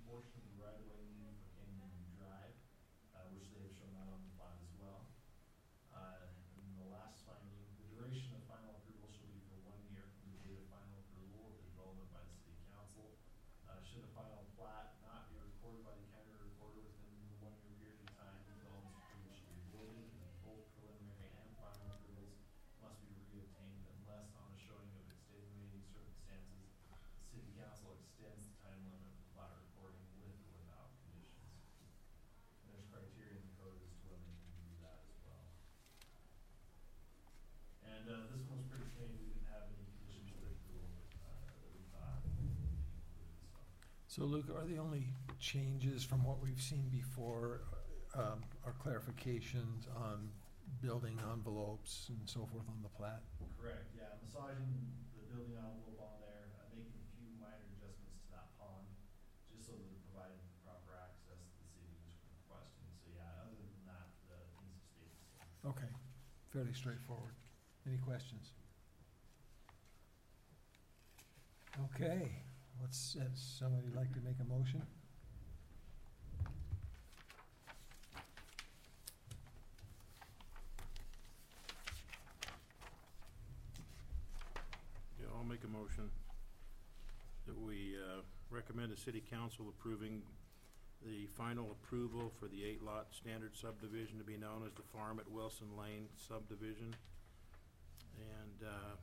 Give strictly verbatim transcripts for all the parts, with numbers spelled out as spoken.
portion of the right-of-way needed for Canyon View Drive, uh, which they have shown that on the plat as well. Uh, and the last finding, the duration of final approval shall be for one year from the date of final approval of the development by the city council. Uh, should the final plat not be recorded by the county recorder within the one-year period of time, the development approval should be voided, and both preliminary and final approvals must be reobtained unless, on a showing of extenuating circumstances, the city council extends the time limit for plat recording with or without conditions. And there's criteria in the code as to when they can do that as well. And uh, this one was pretty clean. We didn't have any conditions to the approval uh, that we thought would be included. So. So Luke, are the only changes from what we've seen before um, are clarifications on building envelopes and so forth on the plat? Correct, yeah, massaging the building envelope on there, uh, making a few minor adjustments to that pond, just so that it provided the proper access that the city was requesting. So yeah, other than that, the things have stayed the same. Okay, fairly straightforward. Any questions? Okay, let's, uh, somebody like to make a motion? Yeah, I'll make a motion that we uh, recommend the city council approving the final approval for the eight-lot standard subdivision to be known as the Farm at Wilson Lane subdivision, and uh,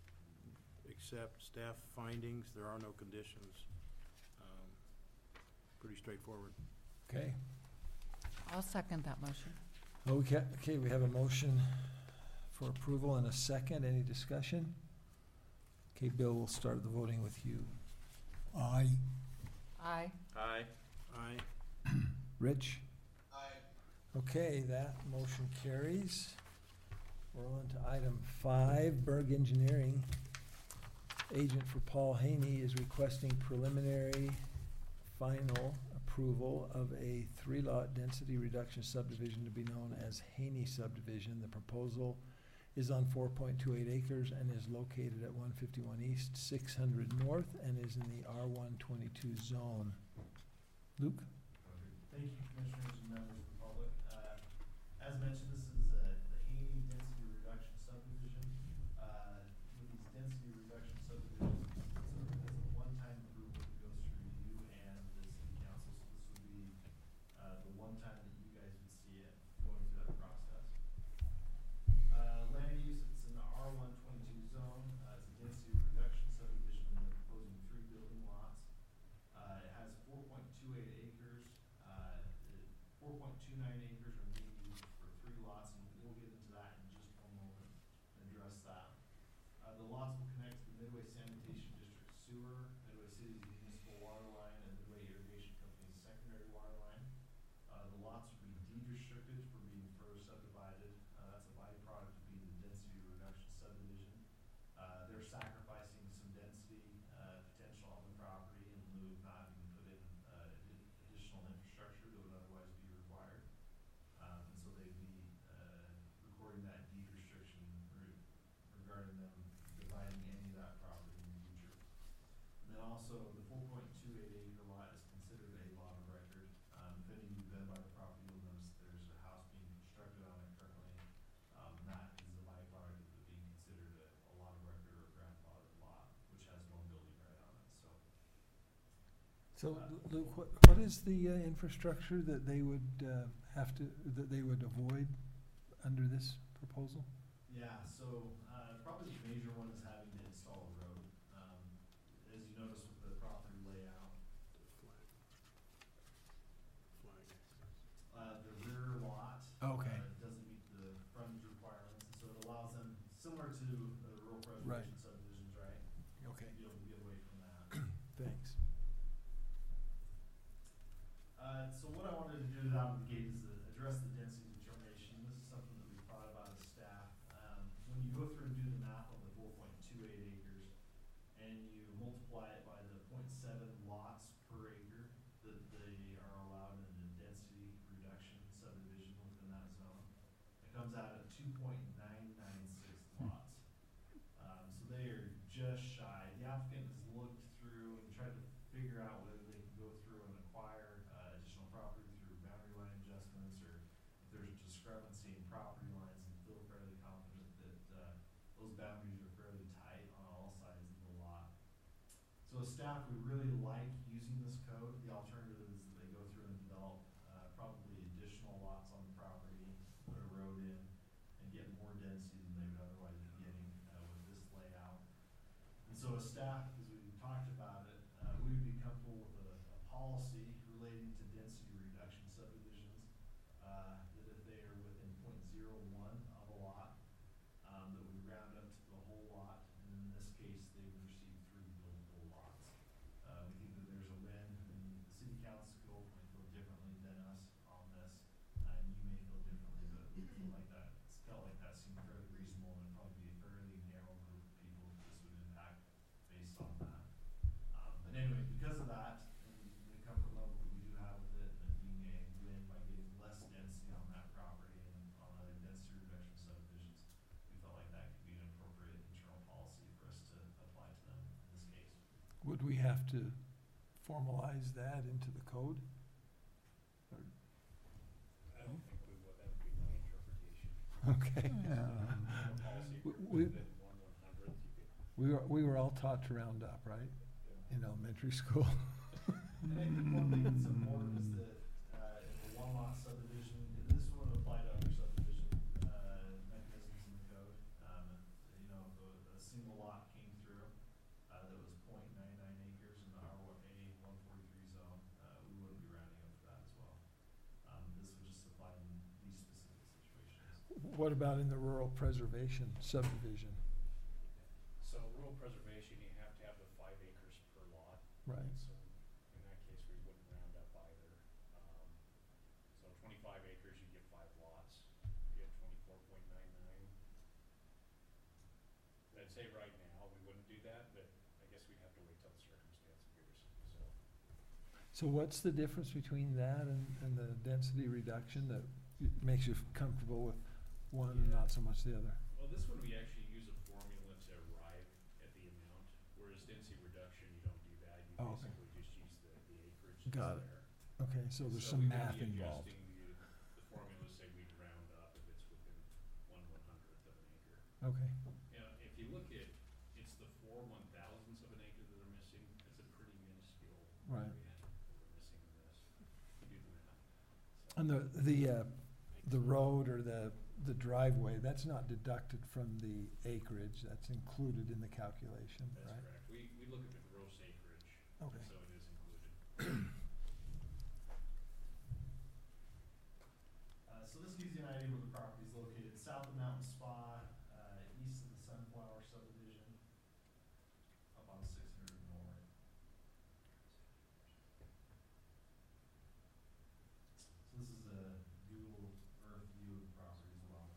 accept staff findings. There are no conditions. Um, Pretty straightforward. Okay. I'll second that motion. Okay, okay, we have a motion for approval and a second. Any discussion? Okay, Bill, we'll start the voting with you. Aye. Aye. Aye. Aye. Rich? Aye. Okay, that motion carries. We're on to item five. Berg Engineering, agent for Paul Haney, is requesting preliminary final approval of a three-lot density reduction subdivision to be known as Haney subdivision. The proposal is on four point two eight acres and is located at one fifty-one East, six hundred North, and is in the R one twenty-two zone. Luke? Thank you, commissioners and members of the public. Uh, as mentioned, this is uh, the Haney density reduction subdivision. Uh, with these density reduction subdivisions, it's a, it's a one-time approval that goes through you and the city council. So this would be uh, the one time that you guys would see it going through that process. Uh, land use, it's in the R one twenty-two zone. Uh, it's a density reduction subdivision, and they're proposing three building lots. Uh, it has four point two eight acres. Uh, four point two nine acres are being used for three lots, and we'll get into that in just one moment and address that. Uh, the lots will connect to the Midway Sanitation District sewer, Midway City's municipal water line, and Midway Irrigation Company's secondary water line. Uh, the lots will be deed restricted for being further subdivided. Uh, that's a byproduct of being the density reduction subdivision. Uh, they're sacrificing some density uh, potential on the property in lieu of not having to put in uh, addi- additional infrastructure that would otherwise be required. Um, and so they'd be uh, recording that deed restriction re- regarding them dividing any of that property in the future. And then also, the four point two eight acre lot is considered a lot of record. Um, if any of you've been by the property, you'll notice there's a house being constructed on it currently. Um, that is a byproduct of it being considered a, a lot of record or grandfathered lot, which has one building right on it, so. So, Luke, what, what is the uh, infrastructure that they would uh, have to, that they would avoid under this proposal? Yeah, so, uh, probably the major one is having to install a road. Um, as you notice with the property layout, Flag. Flag access. uh, the rear lot. Okay. uh, Doesn't meet the frontage requirements, and so it allows them, similar to the rural Right. preservation subdivisions, right? Okay, To be able to get away from that. thanks. Uh, so what I wanted to do out of the gate is to address the density determination. This is something that we thought about as staff. Um, when you go through and do the math on the both discrepancy in property lines and feel fairly confident that, uh, those boundaries are fairly tight on all sides of the lot. So as staff, we really like using this code. The alternative is that they go through and develop, uh, probably additional lots on the property, put a road in, and get more density than they would otherwise be getting, uh, with this layout. And so as staff, as we talked about it, uh, we would be comfortable with a, a policy relating to density reduction subdivisions, uh, that if they are within point zero one of a lot, um, that we round up to the whole lot, and in this case, they would receive three buildable lots. Uh, we think that there's a win, and the city council may feel differently than us on this, uh, and you may feel differently, but we feel like that, it's felt like that seemed fairly reasonable, and it'd probably be a fairly narrow group of people that this would impact based on that. Um, but anyway, because of that, and the comfort level that we do have with it, and it being a win by getting less density on that property and on other density reduction subdivisions, we felt like that could be an appropriate internal policy for us to apply to them in this case. Would we have to formalize that into the code? Or- I don't think we would, that would be my interpretation. Okay. Um, Policy, if We- you're we- within one one hundredth, you could, We were, we were all taught to round up, right, in elementary school? And I think one thing that's important is that, uh, if a one lot subdivision, and this would apply to other subdivision, uh, mechanisms in the code. Um, if, you know, if a, a single lot came through, uh, that was point nine nine acres in the R one A one forty-three zone, uh, we wouldn't be rounding up for that as well. Um, this would just apply in these specific situations. What about in the rural preservation subdivision? so rural preservation, you have to have the five acres per lot. Right. So in that case, we wouldn't round up either. Um, so twenty-five acres, you get five lots, you get twenty-four point nine nine. I'd say right now, we wouldn't do that, but I guess we'd have to wait till the circumstance appears, so. So what's the difference between that and, and the density reduction that y- makes you f- comfortable with one and not so much the other? Well, this one, we actually use a formula to arrive at the amount, whereas density reduction, you don't do that. You Oh, okay. basically just use the, the acreage that's Got it. there. Okay, so there's So some we would math be involved. adjusting the, the formulas, say we'd round up if it's within one one hundredth of an acre. Okay, You know, if you look at, it's the four one thousandths of an acre that are missing, it's a pretty minuscule Right. area that we're missing in this, if you do the math. So- and the, the, uh, the road or the, the driveway, that's not deducted from the acreage, that's included in the calculation, That's right? correct. We, we look at the gross acreage, Okay. so it is included. Uh, so this gives you an idea where the property is located, south of Mountain Spa, uh, east of the Sunflower subdivision, up on six hundred north. So this is a Google Earth view of the property as well.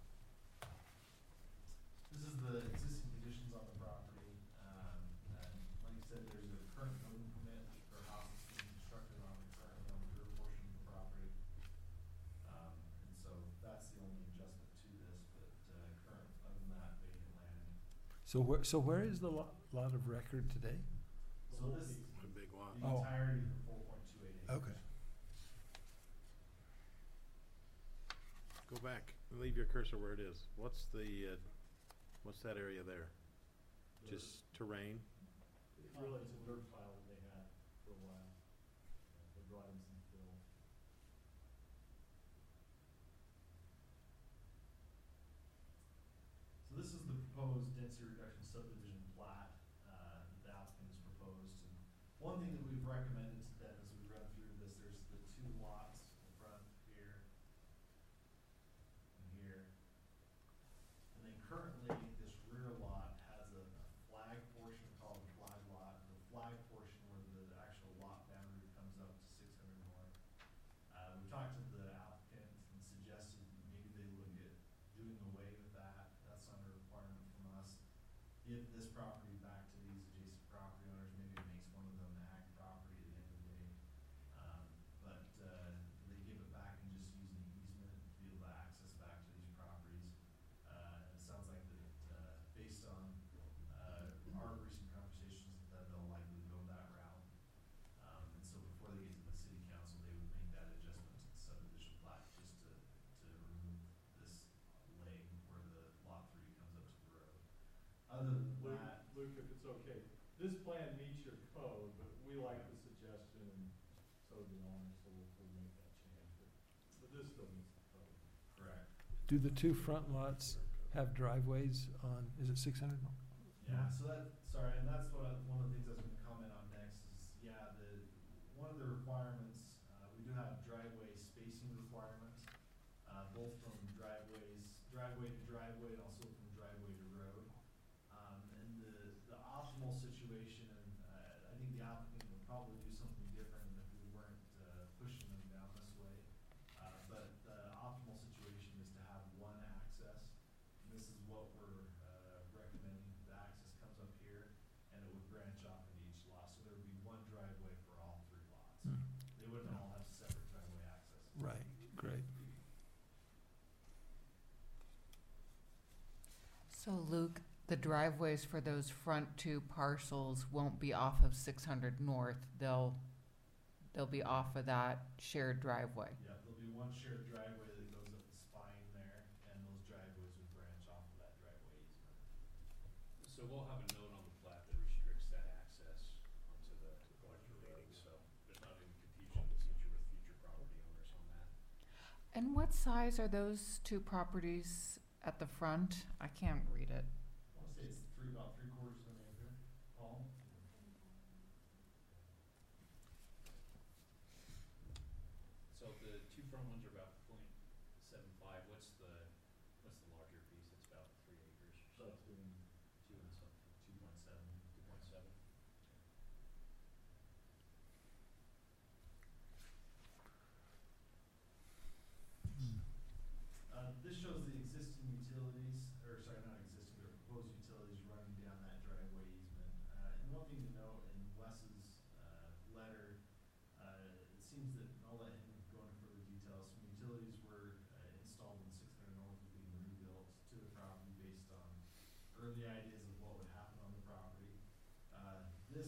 This is the existing conditions on the property, um, and like I said, there's a current building permit for a house that's being constructed on, currently on the rear portion of the property. Um, and so that's the only adjustment to this, but, uh, current, other than that, vacant land. So where, so where is the lot, lot of record today? So this, A big lot. the Oh. entirety of the four point two eight acres. Okay. Go back, leave your cursor where it is. What's the, uh, what's that area there? Just terrain? It's really, it's a dirt pile that they had for a while. They brought in some fill. So this is the proposed density reduction subdivision plat, uh, that the applicant has proposed. And one thing that we've recommended to them as we run through this, there's the two lots in front here and here. And then currently, this rear lot has a a flag portion called the flag lot, the flag portion where the actual lot boundary comes up to six hundred north. Uh, we talked to the applicant and suggested maybe they look at doing away with that, that's not a requirement from us. Give this property back to these adjacent property owners, maybe it makes one of them ag property at the end of the day. Um, but, uh, they give it back and just use an easement to be able to access back to these properties. Uh, and it sounds like that, uh, based on, uh, our recent conversations, that they'll likely go that route. Um, and so before they get to the city council, they would make that adjustment to the subdivision plat, just to, to remove this plan meets your code, but we like the suggestion and so do the owner, so we'll, we'll make that change. But, but this still meets the code. Correct. Do the two front lots have driveways on, is it six hundred? Yeah, so that, sorry, and that's what I, one of the things I was gonna comment on next is, yeah, the, one of the requirements, uh, we do have driveway spacing requirements, uh, both from driveways, driveway to driveway and also from driveway to road. Um, and the, the optimal situation, and, uh, I think the applicant would probably do something different if we weren't, uh, pushing them down this way. Uh, but the optimal situation is to have one access. And this is what we're, uh, recommending. The access comes up here and it would branch off into each lot. So there would be one driveway for all three lots. Hmm. They wouldn't all have separate driveway access. Right, great. So Luke, the driveways for those front two parcels won't be off of six hundred north. They'll, they'll be off of that shared driveway. Yeah, there'll be one shared driveway that goes up the spine there, and those driveways would branch off of that driveway easement. So we'll have a note on the plat that restricts that access onto the collector rating, so there's not any confusion in the future with future property owners on that. And what size are those two properties at the front? I can't read it.